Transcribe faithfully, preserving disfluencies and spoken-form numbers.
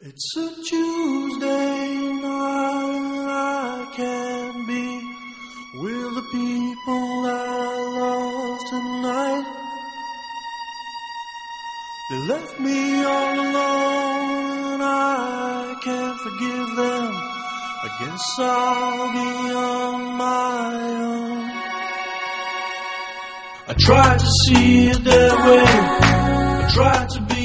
It's a Tuesday night, I can't be with the people I love tonight. They left me all alone and I can't forgive them. I guess I'll be on my own. I tried to see it that way, I tried to be